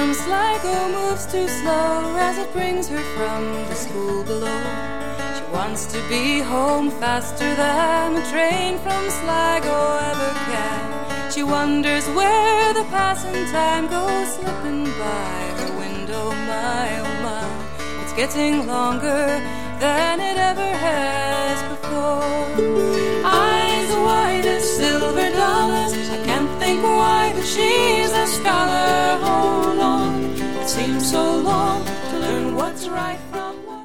from Sligo moves too slow as it brings her from the school below. She wants to be home faster than a train from Sligo ever can. She wonders where the passing time goes slipping by her window, my oh my. It's getting longer than it ever has before. Eyes white as silver dollars, I can't think why, but she's a scholar. Hold on, it seems so long to learn what's right from wrong.